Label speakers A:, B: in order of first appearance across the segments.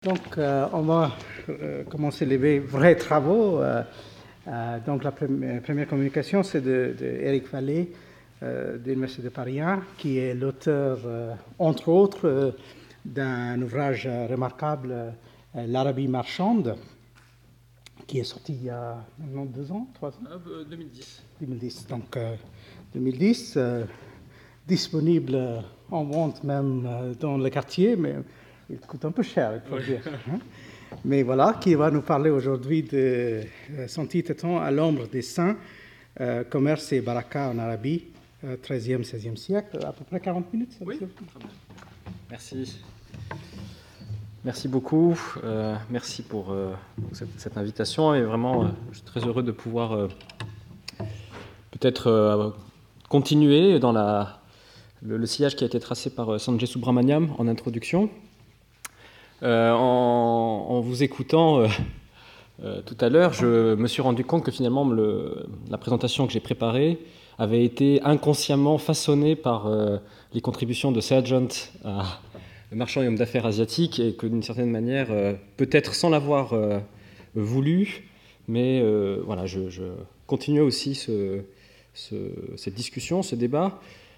A: Donc, on va commencer les vrais travaux. Donc, la première communication, c'est de Éric Vallée, de l'Université de Paris 1, qui est l'auteur, entre autres, d'un ouvrage remarquable, L'Arabie marchande, qui est sorti il y a maintenant 2 ans, 3 ans
B: 2010.
A: 2010. Donc, 2010, disponible en vente même dans le quartier, mais il coûte un peu cher, il faut dire. Mais voilà, qui va nous parler aujourd'hui de son titre étant « À l'ombre des saints, commerce et baraka en Arabie, 13e, 16e siècle », à peu près 40 minutes.
B: Oui, merci. Merci beaucoup. Merci pour cette invitation. Et vraiment, je suis très heureux de pouvoir peut-être continuer dans le sillage qui a été tracé par Sanjay Subrahmanyam en introduction. En vous écoutant tout à l'heure, je me suis rendu compte que finalement la présentation que j'ai préparée avait été inconsciemment façonnée par les contributions de Sargent à le marchand et homme d'affaires asiatique, et que d'une certaine manière, peut-être sans l'avoir voulu, mais voilà, je continuais aussi cette discussion, ce débat.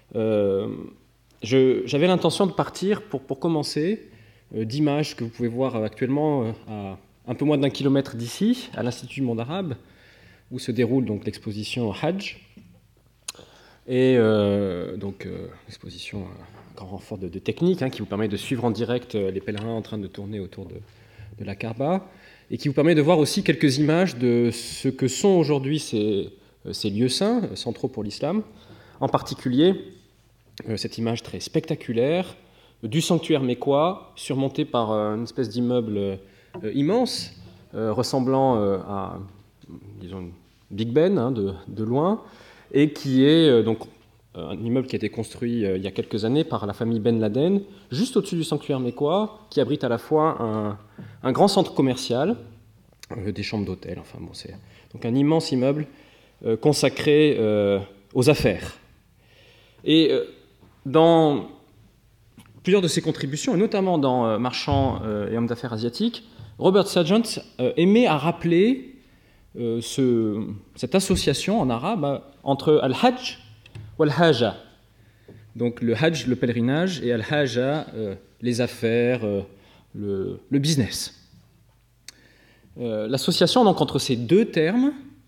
B: J'avais l'intention de partir pour commencer d'images que vous pouvez voir actuellement à un peu moins d'1 kilomètre d'ici, à l'Institut du monde arabe, où se déroule donc l'exposition Hajj. Et donc l'exposition un grand renfort de technique qui vous permet de suivre en direct les pèlerins en train de tourner autour de la Kaaba, et qui vous permet de voir aussi quelques images de ce que sont aujourd'hui ces lieux saints, centraux pour l'islam. En particulier, cette image très spectaculaire du sanctuaire mécois, surmonté par une espèce d'immeuble immense, ressemblant à, disons, une Big Ben de loin, et qui est donc un immeuble qui a été construit il y a quelques années par la famille Ben Laden, juste au-dessus du sanctuaire mécois, qui abrite à la fois un grand centre commercial, des chambres d'hôtel, enfin bon, c'est donc un immense immeuble consacré aux affaires. Et dans plusieurs de ses contributions, et notamment dans Marchand et hommes d'affaires asiatiques, Robert Sargent aimait à rappeler cette association en arabe entre al-hajj ou al-haja. Donc le hajj, le pèlerinage, et al-haja, les affaires, le business. L'association donc entre ces deux termes,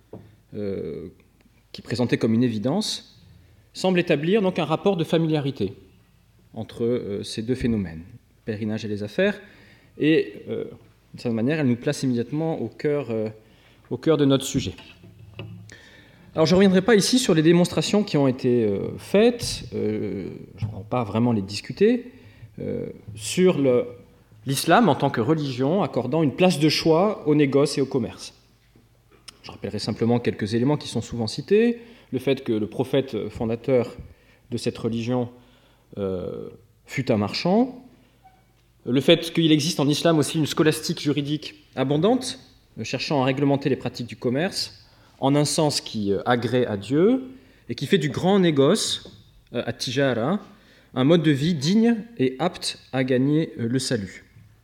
B: qui présentaient comme une évidence, semble établir donc un rapport de familiarité entre ces deux phénomènes, le pèlerinage et les affaires, et d'une certaine manière, elle nous place immédiatement au cœur de notre sujet. Alors, je ne reviendrai pas ici sur les démonstrations qui ont été faites, je ne vais pas vraiment les discuter, sur l'islam en tant que religion, accordant une place de choix au négoce et au commerce. Je rappellerai simplement quelques éléments qui sont souvent cités, le fait que le prophète fondateur de cette religion fut un marchand, le fait qu'il existe en islam aussi une scolastique juridique abondante, cherchant à réglementer les pratiques du commerce, en un sens qui agrée à Dieu, et qui fait du grand négoce, at-tijara, un mode de vie digne et apte à gagner le salut.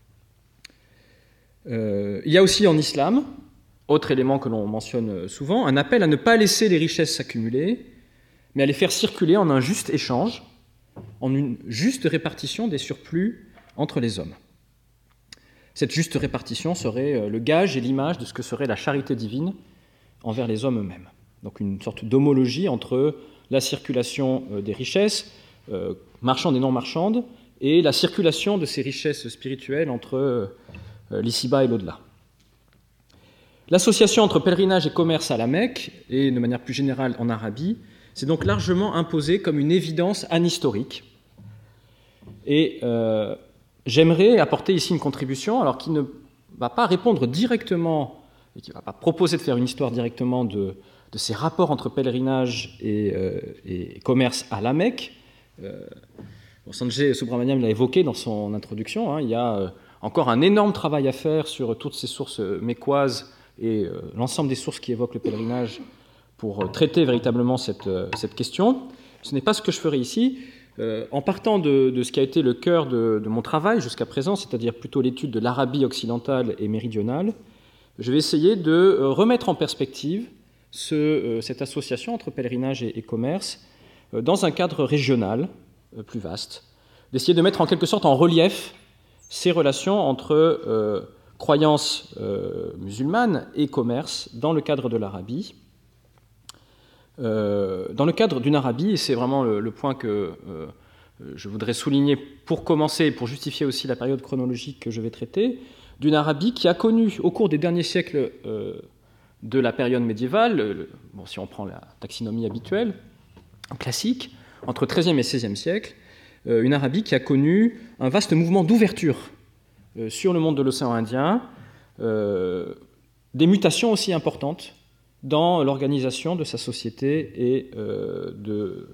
B: Il y a aussi en islam, autre élément que l'on mentionne souvent, un appel à ne pas laisser les richesses s'accumuler, mais à les faire circuler en un juste échange, en une juste répartition des surplus entre les hommes. Cette juste répartition serait le gage et l'image de ce que serait la charité divine envers les hommes eux-mêmes. Donc une sorte d'homologie entre la circulation des richesses, marchandes et non marchandes, et la circulation de ces richesses spirituelles entre l'ici-bas et l'au-delà. L'association entre pèlerinage et commerce à la Mecque, et de manière plus générale en Arabie, s'est donc largement imposée comme une évidence anhistorique. Et j'aimerais apporter ici une contribution, alors qui ne va pas répondre directement, et qui ne va pas proposer de faire une histoire directement de ces rapports entre pèlerinage et commerce à la Mecque. Sanjay Subrahmanyam l'a évoqué dans son introduction, il y a encore un énorme travail à faire sur toutes ces sources mécoises et l'ensemble des sources qui évoquent le pèlerinage pour traiter véritablement cette question. Ce n'est pas ce que je ferai ici. En partant de ce qui a été le cœur de mon travail jusqu'à présent, c'est-à-dire plutôt l'étude de l'Arabie occidentale et méridionale, je vais essayer de remettre en perspective cette association entre pèlerinage et commerce dans un cadre régional plus vaste, d'essayer de mettre en quelque sorte en relief ces relations entre croyances musulmanes et commerce dans le cadre de l'Arabie. Dans le cadre d'une Arabie, et c'est vraiment le point que je voudrais souligner pour commencer, pour justifier aussi la période chronologique que je vais traiter, d'une Arabie qui a connu au cours des derniers siècles de la période médiévale, si on prend la taxinomie habituelle, classique, entre XIIIe et XVIe siècle, une Arabie qui a connu un vaste mouvement d'ouverture sur le monde de l'océan Indien, des mutations aussi importantes dans l'organisation de sa société et de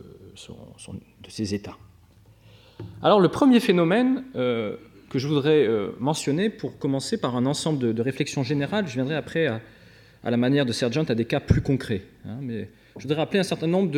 B: ses États. Alors le premier phénomène que je voudrais mentionner, pour commencer par un ensemble de réflexions générales, je viendrai après à la manière de Sergent à des cas plus concrets, mais je voudrais rappeler un certain nombre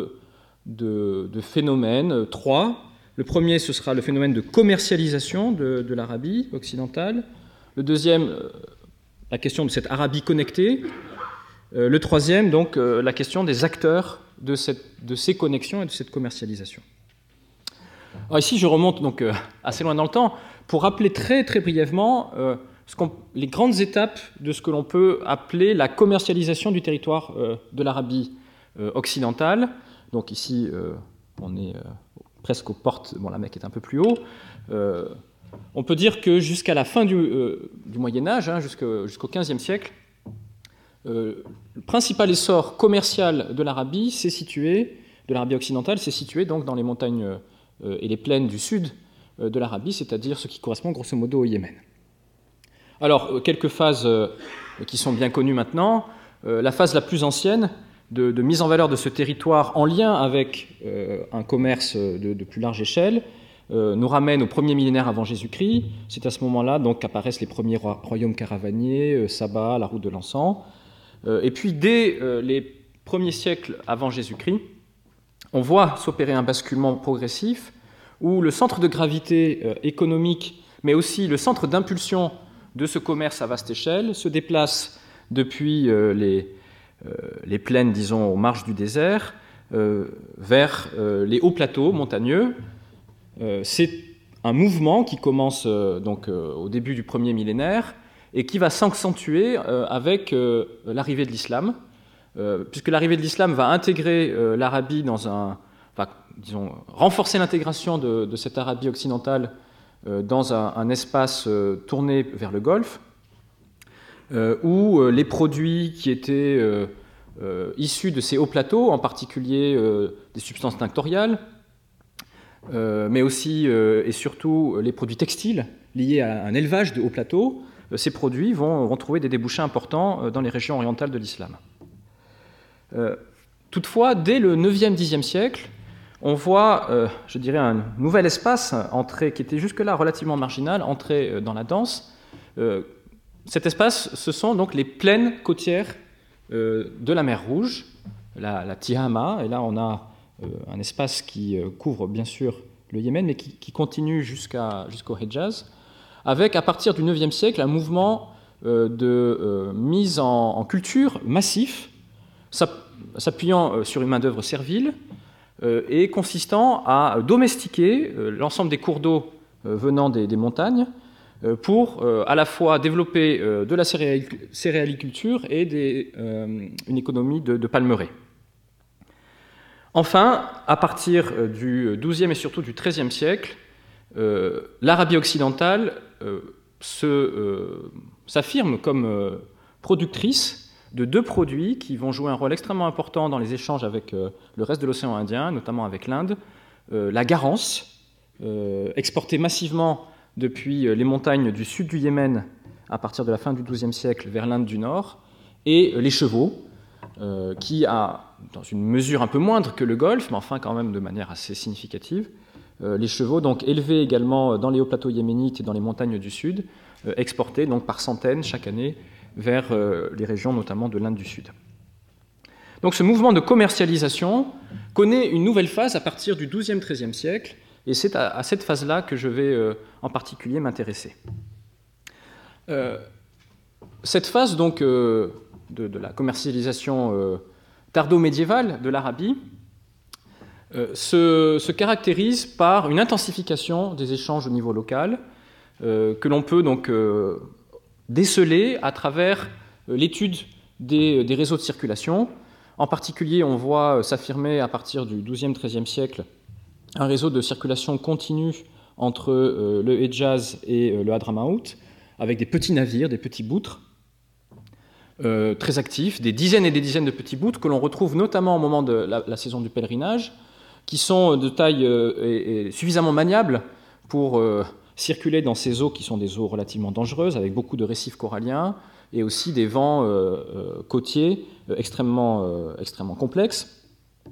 B: de phénomènes, trois. Le premier, ce sera le phénomène de commercialisation de l'Arabie occidentale. Le deuxième, la question de cette Arabie connectée. Le troisième, donc, la question des acteurs de ces connexions et de cette commercialisation. Alors ici, je remonte donc assez loin dans le temps pour rappeler très très brièvement les grandes étapes de ce que l'on peut appeler la commercialisation du territoire de l'Arabie occidentale. Donc ici, on est presque aux portes, bon, la Mecque est un peu plus haut. On peut dire que jusqu'à la fin du Moyen-Âge, jusqu'au XVe siècle, le principal essor commercial de l'Arabie occidentale, s'est situé donc dans les montagnes et les plaines du sud de l'Arabie, c'est-à-dire ce qui correspond grosso modo au Yémen. Alors, quelques phases qui sont bien connues maintenant. La phase la plus ancienne de mise en valeur de ce territoire en lien avec un commerce de plus large échelle nous ramène au premier millénaire avant Jésus-Christ. C'est à ce moment-là donc qu'apparaissent les premiers royaumes caravaniers, Saba, la route de l'encens. Et puis, dès les premiers siècles avant Jésus-Christ, on voit s'opérer un basculement progressif où le centre de gravité économique, mais aussi le centre d'impulsion de ce commerce à vaste échelle, se déplace depuis les plaines, disons, aux marges du désert, vers les hauts plateaux montagneux. C'est un mouvement qui commence donc au début du premier millénaire et qui va s'accentuer avec l'arrivée de l'islam, puisque l'arrivée de l'islam va intégrer l'Arabie disons, renforcer l'intégration de cette Arabie occidentale dans un espace tourné vers le Golfe, où les produits qui étaient issus de ces hauts plateaux, en particulier des substances tinctoriales, mais aussi et surtout les produits textiles liés à un élevage de hauts plateaux, ces produits vont trouver des débouchés importants dans les régions orientales de l'islam. Toutefois, dès le 9e, 10e siècle, on voit, je dirais, un nouvel espace qui était jusque-là relativement marginal, entrer dans la danse. Cet espace, ce sont donc les plaines côtières de la mer Rouge, la Tihama, et là on a un espace qui couvre bien sûr le Yémen, mais qui continue jusqu'au Hejaz, avec à partir du 9e siècle un mouvement de mise en culture massif, s'appuyant sur une main-d'œuvre servile, et consistant à domestiquer l'ensemble des cours d'eau venant des montagnes pour à la fois développer de la céréaliculture et une économie de palmeraies. Enfin, à partir du XIIe et surtout du XIIIe siècle, l'Arabie occidentale s'affirme comme productrice de deux produits qui vont jouer un rôle extrêmement important dans les échanges avec le reste de l'océan Indien, notamment avec l'Inde, la garance, exportée massivement depuis les montagnes du sud du Yémen à partir de la fin du XIIe siècle vers l'Inde du Nord, et les chevaux, qui a, dans une mesure un peu moindre que le Golfe, mais enfin quand même de manière assez significative, les chevaux donc élevés également dans les hauts plateaux yéménites et dans les montagnes du sud, exportés donc par centaines chaque année vers les régions notamment de l'Inde du Sud. Donc ce mouvement de commercialisation connaît une nouvelle phase à partir du XIIe-XIIIe siècle, et c'est à cette phase-là que je vais en particulier m'intéresser. Cette phase donc, de la commercialisation tardo-médiévale de l'Arabie se caractérise par une intensification des échanges au niveau local, que l'on peut donc déceler à travers l'étude des réseaux de circulation. En particulier, on voit s'affirmer à partir du XIIe-XIIIe siècle un réseau de circulation continue entre le Hedjaz et le Hadramaout, avec des petits navires, des petits boutres, très actifs, des dizaines et des dizaines de petits boutres que l'on retrouve notamment au moment de la saison du pèlerinage, qui sont de taille et suffisamment maniables pour circuler dans ces eaux qui sont des eaux relativement dangereuses, avec beaucoup de récifs coralliens et aussi des vents côtiers extrêmement complexes.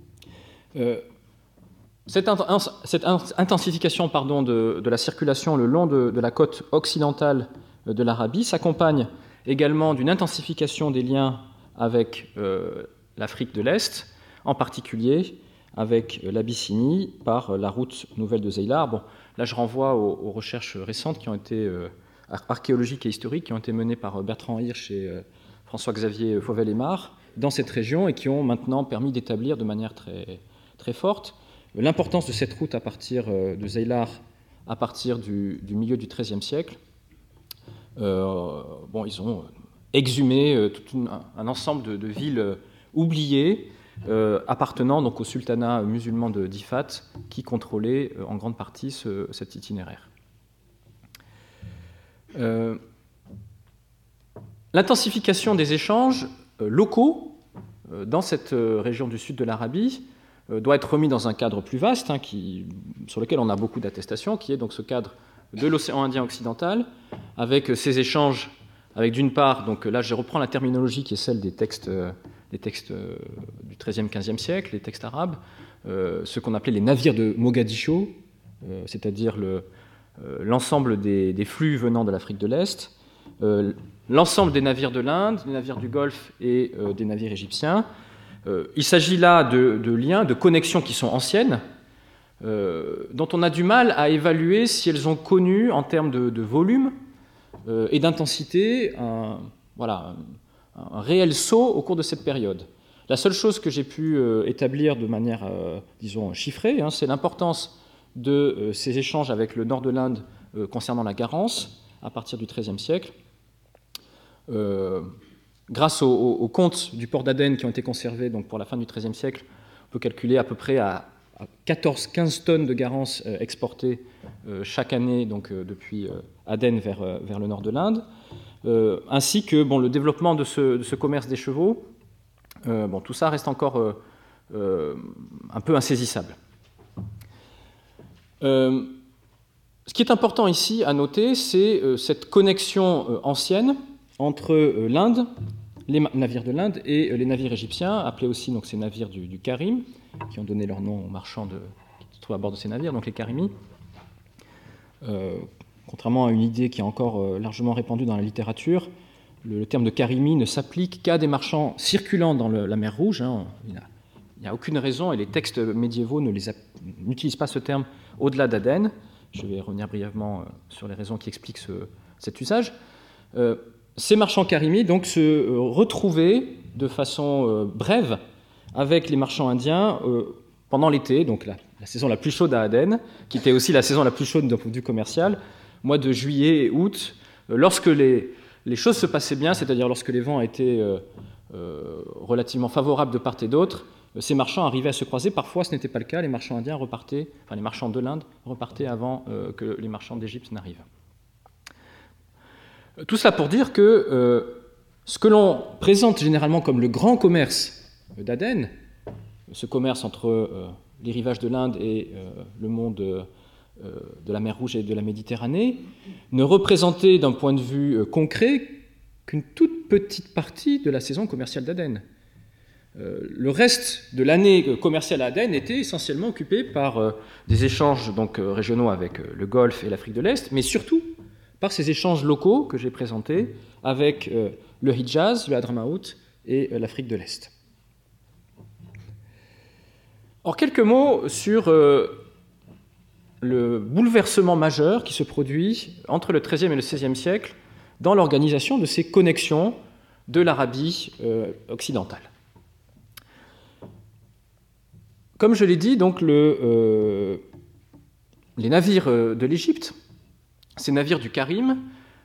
B: Cette intensification de la circulation le long de la côte occidentale de l'Arabie s'accompagne également d'une intensification des liens avec l'Afrique de l'Est, en particulier avec l'Abyssinie par la route nouvelle de Zeilar. Bon, là, je renvoie aux recherches récentes qui ont été archéologiques et historiques, qui ont été menées par Bertrand Hirsch et François-Xavier Fauvel-Aymar dans cette région et qui ont maintenant permis d'établir de manière très, très forte l'importance de cette route à partir de Zeilar à partir du milieu du XIIIe siècle. Ils ont exhumé tout un ensemble de villes oubliées appartenant donc au sultanat musulman d'Ifat qui contrôlait en grande partie cet itinéraire. L'intensification des échanges locaux dans cette région du sud de l'Arabie doit être remis dans un cadre plus vaste, sur lequel on a beaucoup d'attestations, qui est donc ce cadre de l'océan Indien occidental, avec ces échanges, avec d'une part, donc là je reprends la terminologie qui est celle des textes du XIIIe, XVe siècle, les textes arabes, ce qu'on appelait les navires de Mogadiscio, c'est-à-dire l'ensemble des flux venant de l'Afrique de l'Est, l'ensemble des navires de l'Inde, des navires du Golfe et des navires égyptiens. Il s'agit là de liens, de connexions qui sont anciennes, dont on a du mal à évaluer si elles ont connu, en termes de volume et d'intensité, un réel saut au cours de cette période. La seule chose que j'ai pu établir de manière, disons, chiffrée, c'est l'importance de ces échanges avec le nord de l'Inde concernant la Garance, à partir du XIIIe siècle. Grâce aux comptes du port d'Aden qui ont été conservés donc pour la fin du XIIIe siècle, on peut calculer à peu près à 14-15 tonnes de garance exportées chaque année donc, depuis Aden vers le nord de l'Inde, ainsi que le développement de ce commerce des chevaux. Tout ça reste encore un peu insaisissable. Ce qui est important ici à noter, c'est cette connexion ancienne entre l'Inde, les navires de l'Inde et les navires égyptiens, appelés aussi donc, ces navires du Karim, qui ont donné leur nom aux marchands qui se trouvent à bord de ces navires, donc les Karimis. Contrairement à une idée qui est encore largement répandue dans la littérature, le terme de Karimi ne s'applique qu'à des marchands circulant dans la mer Rouge. Il n'y a aucune raison, et les textes médiévaux n'utilisent pas ce terme au-delà d'Aden. Je vais revenir brièvement sur les raisons qui expliquent cet usage. Ces marchands Karimis donc, se retrouvaient de façon brève avec les marchands indiens pendant l'été, donc la saison la plus chaude à Aden, qui était aussi la saison la plus chaude d'un point de vue commercial, mois de juillet et août, lorsque les choses se passaient bien, c'est-à-dire lorsque les vents étaient relativement favorables de part et d'autre, ces marchands arrivaient à se croiser. Parfois, ce n'était pas le cas, les marchands indiens repartaient, enfin les marchands de l'Inde repartaient avant que les marchands d'Égypte n'arrivent. Tout cela pour dire que ce que l'on présente généralement comme le grand commerce d'Aden, ce commerce entre les rivages de l'Inde et le monde de la mer Rouge et de la Méditerranée, ne représentait d'un point de vue concret qu'une toute petite partie de la saison commerciale d'Aden. Le reste de l'année commerciale à Aden était essentiellement occupé par des échanges donc, régionaux avec le Golfe et l'Afrique de l'Est, mais surtout par ces échanges locaux que j'ai présentés avec le Hijaz, le Hadramaout et l'Afrique de l'Est. Or, quelques mots sur le bouleversement majeur qui se produit entre le XIIIe et le XVIe siècle dans l'organisation de ces connexions de l'Arabie occidentale. Comme je l'ai dit, donc les navires de l'Égypte, ces navires du Karim,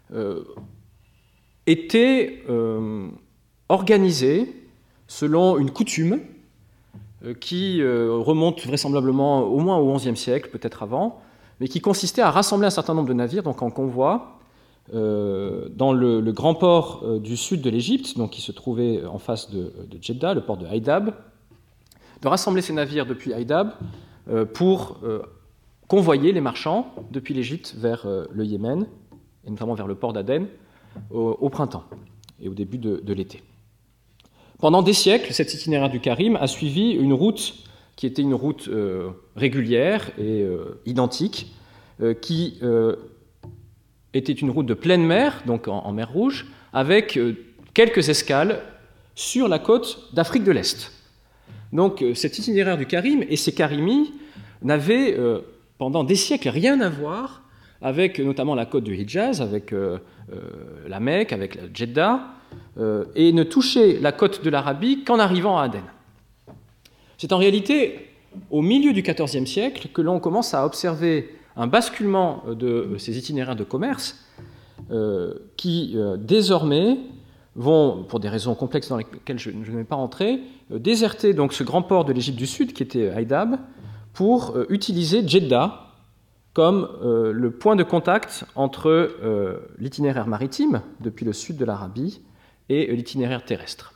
B: étaient organisés selon une coutume qui remonte vraisemblablement au moins au XIe siècle, peut-être avant, mais qui consistait à rassembler un certain nombre de navires, donc en convoi, dans le grand port du sud de l'Égypte, donc qui se trouvait en face de Djeddah, le port de Haïdab, de rassembler ces navires depuis Haïdab pour convoyer les marchands depuis l'Égypte vers le Yémen, et notamment vers le port d'Aden, au printemps et au début de l'été. Pendant des siècles, cet itinéraire du Karim a suivi une route qui était une route régulière et identique, qui était une route de pleine mer, donc en mer Rouge, avec quelques escales sur la côte d'Afrique de l'Est. Donc cet itinéraire du Karim et ces Karimis n'avaient pendant des siècles rien à voir avec notamment la côte du Hijaz, avec la Mecque, avec la Djeddah, et ne touchaient la côte de l'Arabie qu'en arrivant à Aden. C'est en réalité au milieu du XIVe siècle que l'on commence à observer un basculement de ces itinéraires de commerce qui désormais vont, pour des raisons complexes dans lesquelles je ne vais pas rentrer, déserter donc ce grand port de l'Égypte du Sud qui était Haïdab pour utiliser Djeddah comme le point de contact entre l'itinéraire maritime depuis le sud de l'Arabie et l'itinéraire terrestre.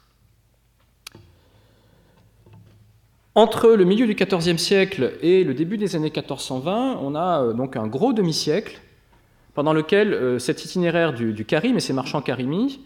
B: Entre le milieu du XIVe siècle et le début des années 1420, on a donc un gros demi-siècle pendant lequel cet itinéraire du Karim et ses marchands karimis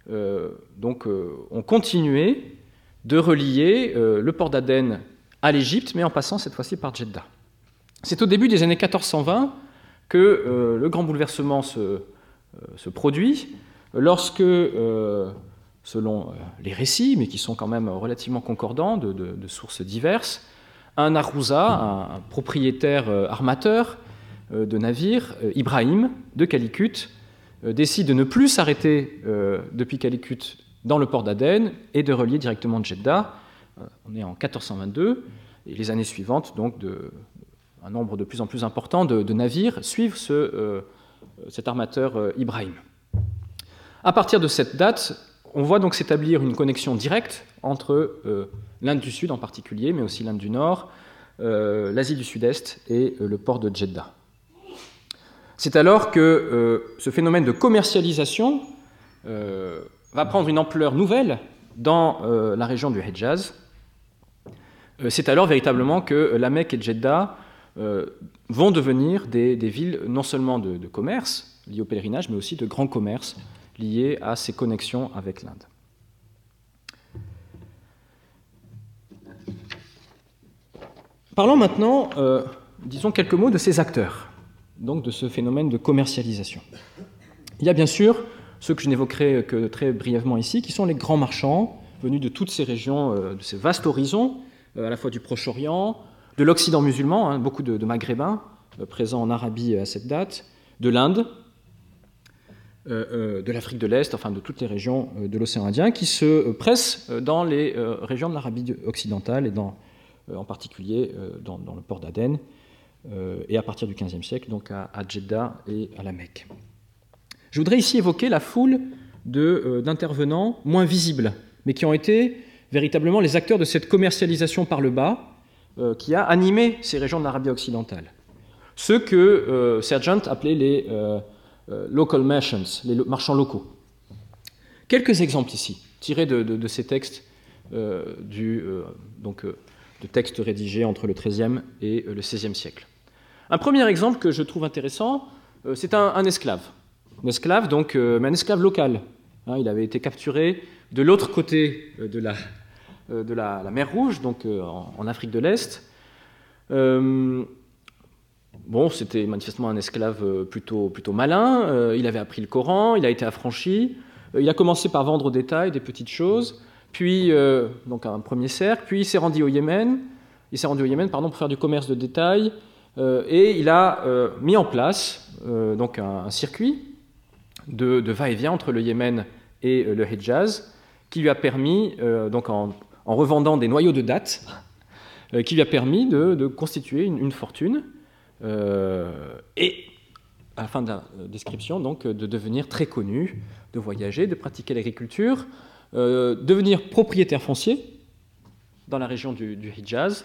B: ont continué de relier le port d'Aden à l'Égypte, mais en passant cette fois-ci par Djeddah. C'est au début des années 1420 que le grand bouleversement se produit, lorsque, selon les récits, mais qui sont quand même relativement concordants de sources diverses, un Arouza, un propriétaire armateur de navires, Ibrahim, de Calicut, décide de ne plus s'arrêter depuis Calicut dans le port d'Aden et de relier directement Djeddah. On est en 1422, et les années suivantes, donc, un nombre de plus en plus important de navires suivent cet armateur Ibrahim. À partir de cette date, on voit donc s'établir une connexion directe entre l'Inde du Sud en particulier, mais aussi l'Inde du Nord, l'Asie du Sud-Est et le port de Djeddah. C'est alors que ce phénomène de commercialisation va prendre une ampleur nouvelle dans la région du Hejaz. C'est alors véritablement que la Mecque et Djeddah vont devenir des villes non seulement de commerce liées au pèlerinage, mais aussi de grands commerces liés à ces connexions avec l'Inde. Parlons maintenant, disons quelques mots de ces acteurs, donc de ce phénomène de commercialisation. Il y a bien sûr ceux que je n'évoquerai que très brièvement ici, qui sont les grands marchands venus de toutes ces régions, de ces vastes horizons, à la fois du Proche-Orient, de l'Occident musulman, beaucoup de Maghrébins présents en Arabie à cette date, de l'Inde, de l'Afrique de l'Est, enfin de toutes les régions de l'océan Indien, qui se pressent dans les régions de l'Arabie occidentale et en particulier dans le port d'Aden, et à partir du XVe siècle, donc à Djeddah et à la Mecque. Je voudrais ici évoquer la foule d'intervenants moins visibles, mais qui ont été véritablement les acteurs de cette commercialisation par le bas qui a animé ces régions de l'Arabie occidentale. Ceux que Sargent appelait les local merchants, les marchands locaux. Quelques exemples ici, tirés de ces textes, de textes rédigés entre le XIIIe et le XVIe siècle. Un premier exemple que je trouve intéressant, c'est un esclave. Un esclave, donc, mais un esclave local. Il avait été capturé de l'autre côté de la mer Rouge, donc en Afrique de l'Est. C'était manifestement un esclave plutôt malin. Il avait appris le Coran, il a été affranchi. Il a commencé par vendre au détail des petites choses, puis donc un premier cercle, puis il s'est rendu au Yémen. il s'est rendu au Yémen pour faire du commerce de détail, et il a mis en place donc un circuit de va-et-vient entre le Yémen et le Hejaz, qui lui a permis, donc en revendant des noyaux de dattes, qui lui a permis de constituer une fortune, et à la fin de la description, donc, de devenir très connu, de voyager, de pratiquer l'agriculture, devenir propriétaire foncier dans la région du Hejaz,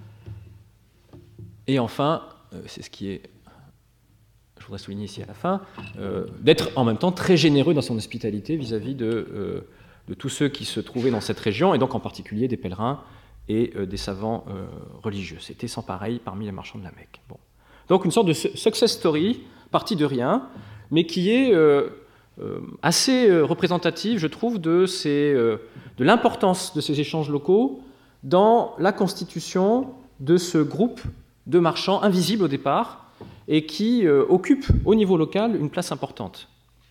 B: et enfin, c'est ce qui est, je voudrais souligner ici à la fin, d'être en même temps très généreux dans son hospitalité vis-à-vis de tous ceux qui se trouvaient dans cette région, et donc en particulier des pèlerins et des savants religieux. C'était sans pareil parmi les marchands de la Mecque. Bon. Donc une sorte de success story, partie de rien, mais qui est assez représentative, je trouve, de l'importance de ces échanges locaux dans la constitution de ce groupe de marchands invisibles au départ et qui occupent au niveau local une place importante.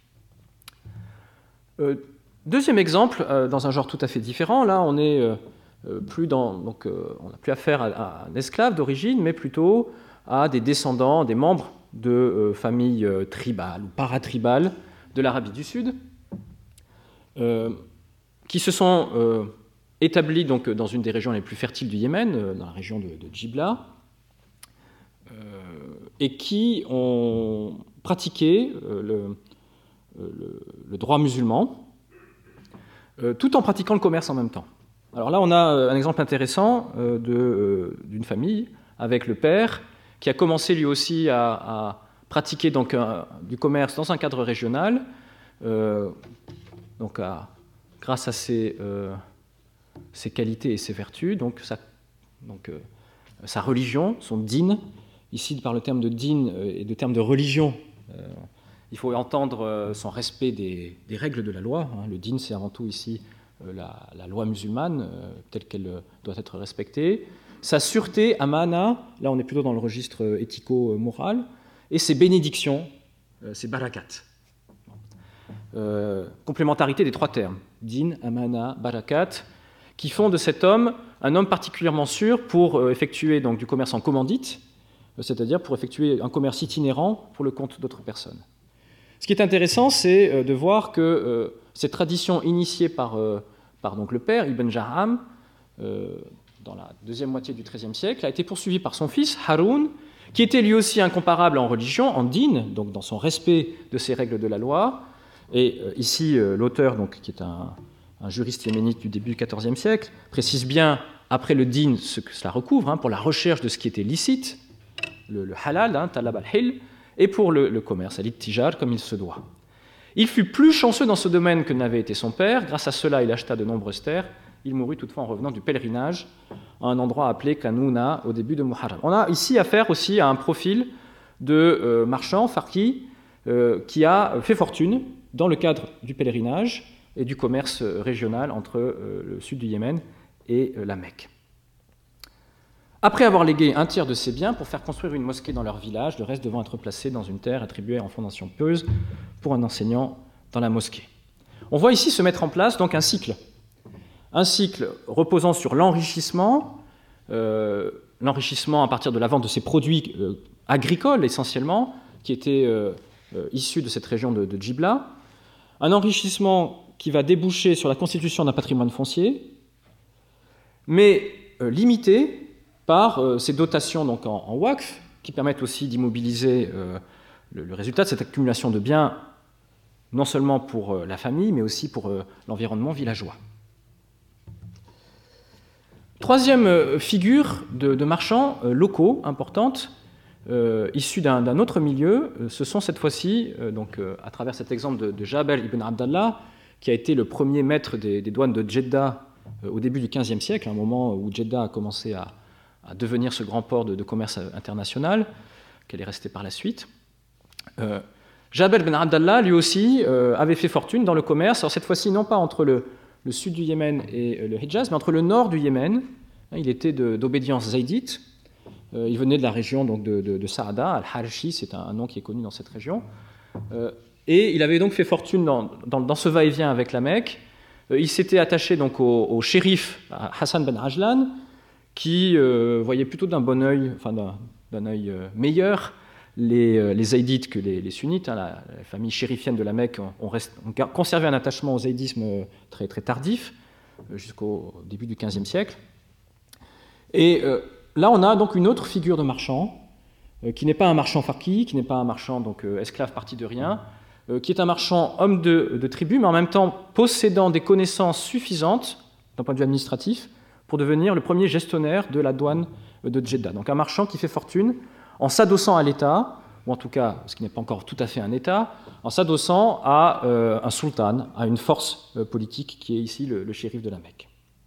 B: Deuxième exemple, dans un genre tout à fait différent, là on est on n'a plus affaire à un esclave d'origine, mais plutôt à des descendants, des membres de familles tribales ou paratribales de l'Arabie du Sud, qui se sont établis donc, dans une des régions les plus fertiles du Yémen, dans la région de Djibla, et qui ont pratiqué le droit musulman, tout en pratiquant le commerce en même temps. Alors là, on a un exemple intéressant d'une famille avec le père qui a commencé lui aussi à pratiquer donc, du commerce dans un cadre régional, donc grâce à ses qualités et ses vertus, donc sa religion, son din. Ici, par le terme de din et de terme de religion, il faut entendre son respect des règles de la loi. Le din, c'est avant tout ici la loi musulmane, telle qu'elle doit être respectée. Sa sûreté, amana, là on est plutôt dans le registre éthico-moral, et ses bénédictions, ses barakat. Complémentarité des trois termes, din, amana, barakat, qui font de cet homme un homme particulièrement sûr pour effectuer donc, du commerce en commandite, c'est-à-dire pour effectuer un commerce itinérant pour le compte d'autres personnes. Ce qui est intéressant, c'est de voir que cette tradition initiée par donc, le père, Ibn Jaham, dans la deuxième moitié du XIIIe siècle, a été poursuivie par son fils, Haroun, qui était lui aussi incomparable en religion, en din, donc dans son respect de ces règles de la loi. Et ici, l'auteur, donc, qui est un juriste yéménite du début du XIVe siècle, précise bien, après le din, ce que cela recouvre, pour la recherche de ce qui était licite, le halal, talab al-hil, et pour le commerce, al-ittijar, comme il se doit. Il fut plus chanceux dans ce domaine que n'avait été son père. Grâce à cela, il acheta de nombreuses terres. Il mourut toutefois en revenant du pèlerinage à un endroit appelé Kanouna au début de Muharram. On a ici affaire aussi à un profil de marchand, farki, qui a fait fortune dans le cadre du pèlerinage et du commerce régional entre le sud du Yémen et la Mecque. Après avoir légué un tiers de ses biens pour faire construire une mosquée dans leur village, le reste devant être placé dans une terre attribuée en fondation pieuse pour un enseignant dans la mosquée. On voit ici se mettre en place donc un cycle reposant sur l'enrichissement à partir de la vente de ces produits agricoles essentiellement, qui étaient issus de cette région de Djibla, un enrichissement qui va déboucher sur la constitution d'un patrimoine foncier, mais limité par ces dotations donc en waqf, qui permettent aussi d'immobiliser le résultat de cette accumulation de biens, non seulement pour la famille, mais aussi pour l'environnement villageois. Troisième figure de marchands locaux importante, issus d'un autre milieu, ce sont cette fois-ci, à travers cet exemple de Jabir ibn Abdallah, qui a été le premier maître des douanes de Jeddah au début du XVe siècle, un moment où Jeddah a commencé à devenir ce grand port de commerce international, qu'elle est restée par la suite. Jabir ibn Abdallah, lui aussi, avait fait fortune dans le commerce, alors cette fois-ci non pas entre le sud du Yémen et le Hejaz, mais entre le nord du Yémen. Il était d'obédience zaydite, il venait de la région donc, de Saada, Al-Harshi, c'est un nom qui est connu dans cette région, et il avait donc fait fortune dans ce va-et-vient avec la Mecque. Il s'était attaché donc au shérif Hassan ben Ajlan, qui voyait plutôt d'un bon œil, enfin d'un œil meilleur, les zaïdites que les sunnites. La famille chérifienne de la Mecque ont conservé un attachement au zaïdisme très, très tardif, jusqu'au début du XVe siècle. Et là, on a donc une autre figure de marchand, qui n'est pas un marchand farki, qui n'est pas un marchand donc esclave parti de rien, qui est un marchand homme de tribu, mais en même temps possédant des connaissances suffisantes, d'un point de vue administratif, pour devenir le premier gestionnaire de la douane de Jeddah. Donc un marchand qui fait fortune en s'adossant à l'État, ou en tout cas, ce qui n'est pas encore tout à fait un État, en s'adossant à un sultan, à une force politique qui est ici le shérif de la Mecque.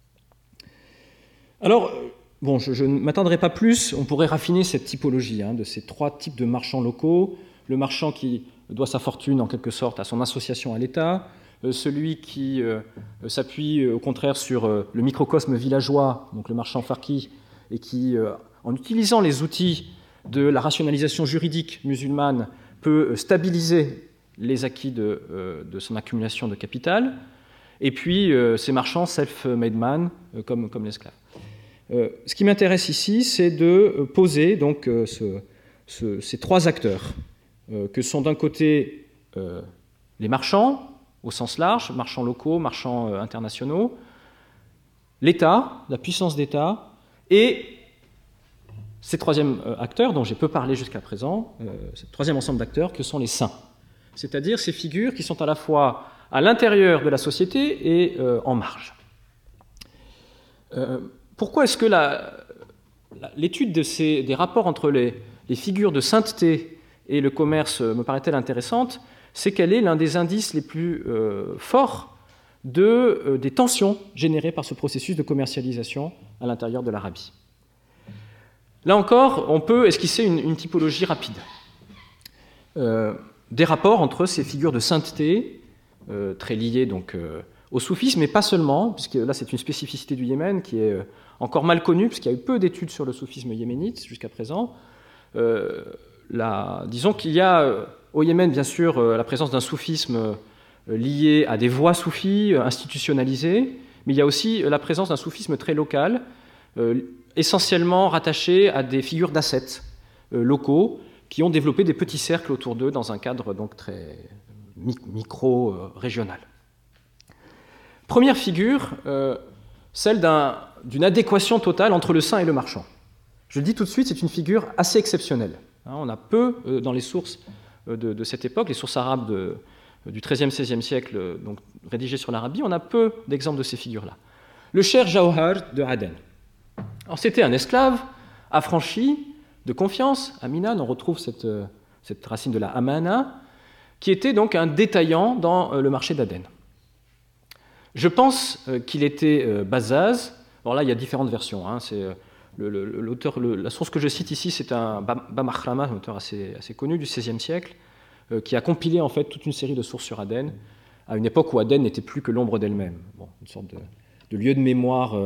B: Alors, bon, je ne m'attendrai pas plus, on pourrait raffiner cette typologie de ces trois types de marchands locaux. Le marchand qui doit sa fortune en quelque sorte à son association à l'État, celui qui s'appuie au contraire sur le microcosme villageois, donc le marchand farki, et qui, en utilisant les outils de la rationalisation juridique musulmane, peut stabiliser les acquis de son accumulation de capital, et puis ces marchands self-made man comme l'esclave. Ce qui m'intéresse ici, c'est de poser donc ces trois acteurs, que sont d'un côté les marchands, au sens large, marchands locaux, marchands internationaux, l'État, la puissance d'État, et ces troisième acteurs, dont j'ai peu parlé jusqu'à présent, ce troisième ensemble d'acteurs, que sont les saints, c'est-à-dire ces figures qui sont à la fois à l'intérieur de la société et en marge. Pourquoi est-ce que l'étude des rapports entre les figures de sainteté et le commerce me paraît-elle intéressante? C'est qu'elle est l'un des indices les plus forts des tensions générées par ce processus de commercialisation à l'intérieur de l'Arabie. Là encore, on peut esquisser une typologie rapide. Des rapports entre ces figures de sainteté, très liées donc au soufisme, mais pas seulement, puisque là c'est une spécificité du Yémen qui est encore mal connue, puisqu'il y a eu peu d'études sur le soufisme yéménite jusqu'à présent. Disons qu'il y a au Yémen, bien sûr, la présence d'un soufisme lié à des voies soufis institutionnalisées, mais il y a aussi la présence d'un soufisme très local, essentiellement rattaché à des figures d'ascètes locaux qui ont développé des petits cercles autour d'eux dans un cadre donc très micro-régional. Première figure, celle d'une adéquation totale entre le saint et le marchand. Je le dis tout de suite, c'est une figure assez exceptionnelle. On a peu, dans les sources de cette époque, les sources arabes du XIIIe, XVIe siècle, donc rédigées sur l'Arabie, on a peu d'exemples de ces figures-là. Le cher Jawhar de Aden. Alors, c'était un esclave affranchi, de confiance. Aminan, on retrouve cette racine de la amana, qui était donc un détaillant dans le marché d'Aden. Je pense qu'il était Bazaz. Alors là, il y a différentes versions. C'est l'auteur, la source que je cite ici, c'est un Bamakhrama, un auteur assez connu du XVIe siècle, qui a compilé en fait toute une série de sources sur Aden, à une époque où Aden n'était plus que l'ombre d'elle-même. Bon, une sorte de lieu de mémoire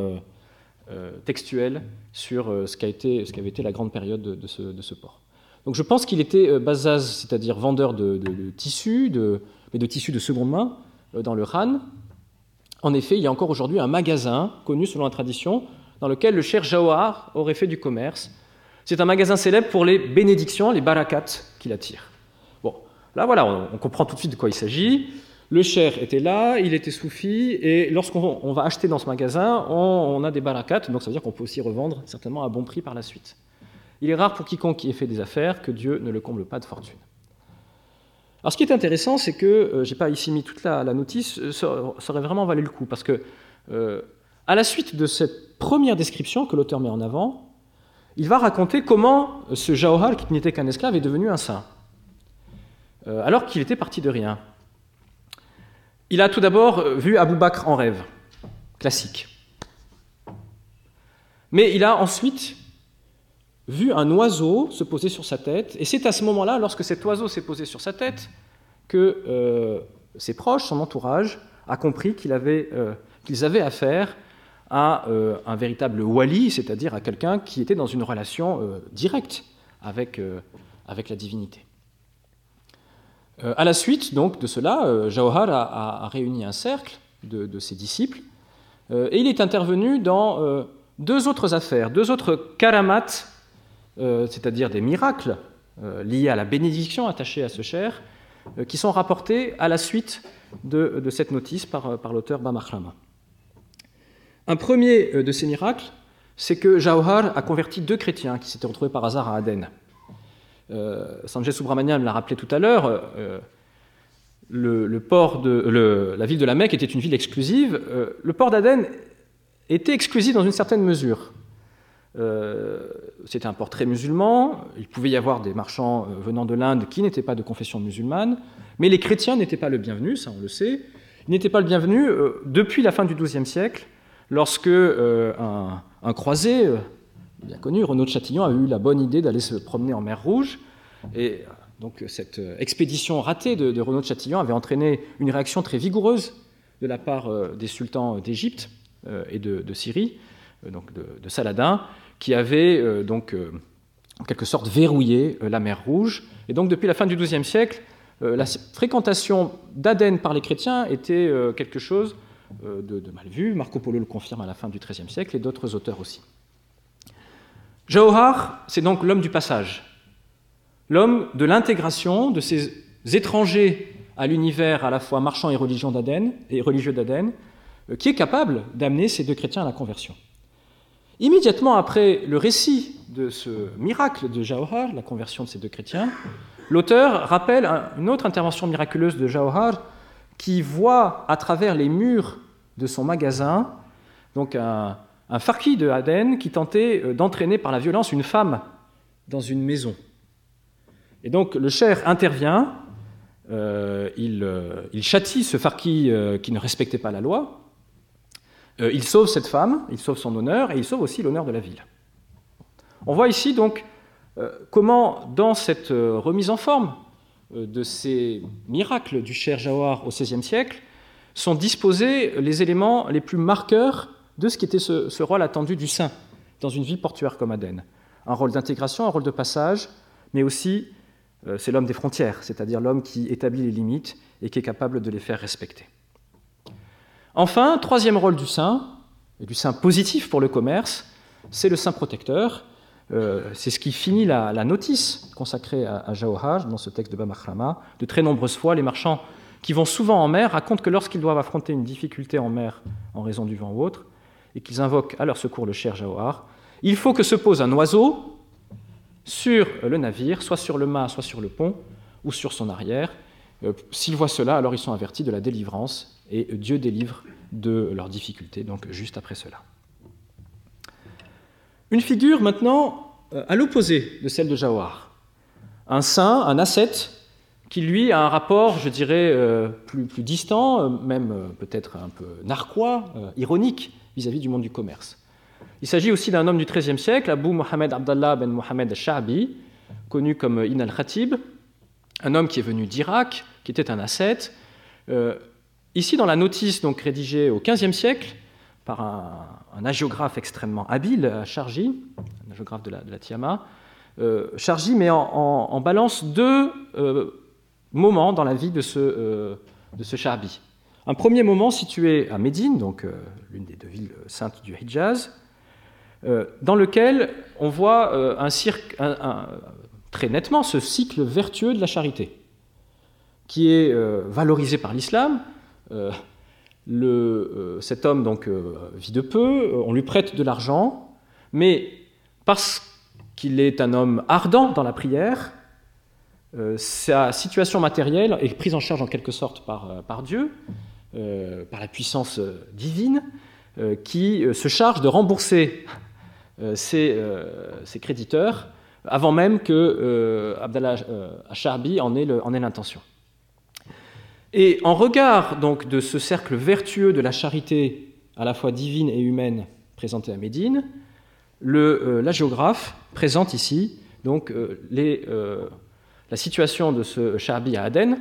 B: textuel sur ce qu'avait été la grande période de ce port. Donc je pense qu'il était Bazaz, c'est-à-dire vendeur de tissus, mais de tissus de seconde main, dans le Khan. En effet, il y a encore aujourd'hui un magasin, connu selon la tradition, dans lequel le cher Jawhar aurait fait du commerce. C'est un magasin célèbre pour les bénédictions, les barakats qu'il attire. Bon, là voilà, on comprend tout de suite de quoi il s'agit. Le cher était là, il était soufi, et lorsqu'on va acheter dans ce magasin, on a des barakats, donc ça veut dire qu'on peut aussi revendre certainement à bon prix par la suite. Il est rare pour quiconque qui ait fait des affaires que Dieu ne le comble pas de fortune. Alors ce qui est intéressant, c'est que, je n'ai pas ici mis toute la notice, ça aurait vraiment valu le coup, parce que à la suite de cette première description que l'auteur met en avant, il va raconter comment ce Jawhar, qui n'était qu'un esclave, est devenu un saint, alors qu'il était parti de rien. Il a tout d'abord vu Abou Bakr en rêve, classique. Mais il a ensuite vu un oiseau se poser sur sa tête, et c'est à ce moment-là, lorsque cet oiseau s'est posé sur sa tête, que ses proches, son entourage, a compris qu'ils avaient affaire à un véritable wali, c'est-à-dire à quelqu'un qui était dans une relation directe avec la divinité. À la suite donc de cela, Jawhar a réuni un cercle de ses disciples, et il est intervenu dans deux autres affaires, deux autres karamat, c'est-à-dire des miracles liés à la bénédiction attachée à ce cher, qui sont rapportés à la suite de cette notice par l'auteur Bamachlama. Un premier de ces miracles, c'est que Jauhar a converti deux chrétiens qui s'étaient retrouvés par hasard à Aden. Sanjay Subramanian l'a rappelé tout à l'heure, la ville de la Mecque était une ville exclusive. Le port d'Aden était exclusif dans une certaine mesure. C'était un port très musulman, il pouvait y avoir des marchands venant de l'Inde qui n'étaient pas de confession musulmane, mais les chrétiens n'étaient pas le bienvenu, ça on le sait. Ils n'étaient pas le bienvenu depuis la fin du XIIe siècle, lorsque un croisé, bien connu, Renaud de Châtillon, a eu la bonne idée d'aller se promener en mer Rouge. Et donc cette expédition ratée de Renaud de Châtillon avait entraîné une réaction très vigoureuse de la part des sultans d'Égypte et de Syrie, donc de Saladin, qui avait en quelque sorte verrouillé la mer Rouge. Et donc depuis la fin du XIIe siècle, la fréquentation d'Aden par les chrétiens était quelque chose de mal vu. Marco Polo le confirme à la fin du XIIIe siècle et d'autres auteurs aussi. Jauhar, c'est donc l'homme du passage, l'homme de l'intégration de ces étrangers à l'univers à la fois marchand et religieux d'Aden, qui est capable d'amener ces deux chrétiens à la conversion. Immédiatement après le récit de ce miracle de Jauhar, la conversion de ces deux chrétiens, l'auteur rappelle une autre intervention miraculeuse de Jauhar qui voit à travers les murs de son magasin donc un farki de Aden qui tentait d'entraîner par la violence une femme dans une maison. Et donc le cheikh intervient, il châtie ce farki qui ne respectait pas la loi, il sauve cette femme, il sauve son honneur et il sauve aussi l'honneur de la ville. On voit ici donc comment dans cette remise en forme de ces miracles du cheikh Jauhar au XVIe siècle sont disposés les éléments les plus marqueurs de ce qui était ce rôle attendu du saint dans une ville portuaire comme Aden. Un rôle d'intégration, un rôle de passage, mais aussi c'est l'homme des frontières, c'est-à-dire l'homme qui établit les limites et qui est capable de les faire respecter. Enfin, troisième rôle du saint, et du saint positif pour le commerce, c'est le saint protecteur. C'est ce qui finit la notice consacrée à Jauhar dans ce texte de Bamachlama. De très nombreuses fois, les marchands qui vont souvent en mer racontent que lorsqu'ils doivent affronter une difficulté en mer en raison du vent ou autre, et qu'ils invoquent à leur secours le cheikh Jauhar, il faut que se pose un oiseau sur le navire, soit sur le mât, soit sur le pont, ou sur son arrière. S'ils voient cela, alors ils sont avertis de la délivrance, et Dieu délivre de leurs difficultés, donc juste après cela. Une figure maintenant à l'opposé de celle de Jauhar. Un saint, un ascète, qui lui a un rapport, je dirais, plus distant, même peut-être un peu narquois, ironique, vis-à-vis du monde du commerce. Il s'agit aussi d'un homme du XIIIe siècle, Abu Mohamed Abdallah ben Mohamed al-Sha'bi, connu comme Ibn al-Khatib, un homme qui est venu d'Irak, qui était un ascète. Ici, dans la notice donc, rédigée au XVe siècle par un hagiographe extrêmement habile, Sharji, un hagiographe de la Tiama, Sharji met en balance deux moments dans la vie de ce Sha'bi. Un premier moment situé à Médine, donc l'une des deux villes saintes du Hijaz, dans lequel on voit très nettement ce cycle vertueux de la charité, qui est valorisé par l'islam. Cet homme donc, vit de peu, on lui prête de l'argent, mais parce qu'il est un homme ardent dans la prière, sa situation matérielle est prise en charge en quelque sorte par Dieu, par la puissance divine, qui se charge de rembourser ses créditeurs avant même que Abdallah Sha'bi en ait l'intention. Et en regard donc de ce cercle vertueux de la charité à la fois divine et humaine présenté à Médine, l'hagiographe présente ici donc la situation de ce Sha'bi à Aden.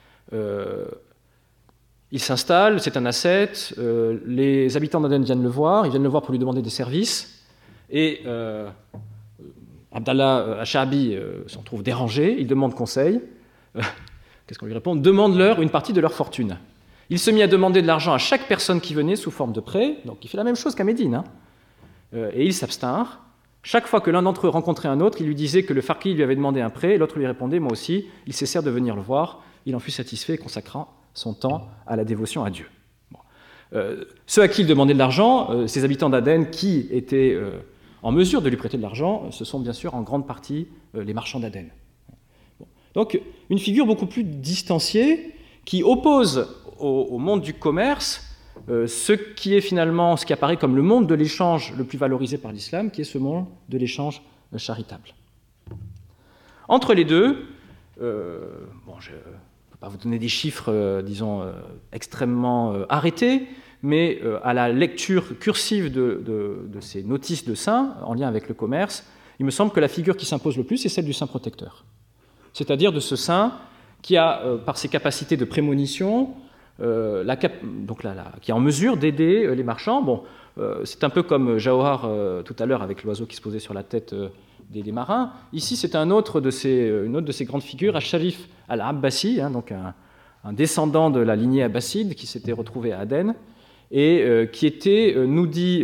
B: Il s'installe, c'est un ascète, les habitants d'Aden viennent le voir, ils viennent le voir pour lui demander des services, et Abdallah Sha'bi s'en trouve dérangé, il demande conseil. Qu'est-ce qu'on lui répond ? Demande-leur une partie de leur fortune. Il se mit à demander de l'argent à chaque personne qui venait sous forme de prêt, donc il fait la même chose qu'à Médine. et ils s'abstinrent. Chaque fois que l'un d'entre eux rencontrait un autre, il lui disait que le faqih lui avait demandé un prêt, et l'autre lui répondait « moi aussi ». Ils cessèrent de venir le voir, il en fut satisfait et consacra son temps à la dévotion à Dieu. Bon. Ceux à qui il demandait de l'argent, ces habitants d'Aden qui étaient en mesure de lui prêter de l'argent, ce sont bien sûr en grande partie les marchands d'Aden. Bon. Donc une figure beaucoup plus distanciée qui oppose au monde du commerce ce qui apparaît comme le monde de l'échange le plus valorisé par l'islam, qui est ce monde de l'échange charitable. Entre les deux, je ne peux pas vous donner des chiffres, extrêmement arrêtés, mais à la lecture cursive de ces notices de saints en lien avec le commerce, il me semble que la figure qui s'impose le plus est celle du saint protecteur. C'est-à-dire de ce saint qui a, par ses capacités de prémonition, qui est en mesure d'aider les marchands. Bon, c'est un peu comme Jawhar tout à l'heure avec l'oiseau qui se posait sur la tête des marins. Ici, c'est une autre de ces grandes figures, Al-Sharif al-Abbasi, donc un descendant de la lignée abbasside qui s'était retrouvé à Aden et qui était, nous dit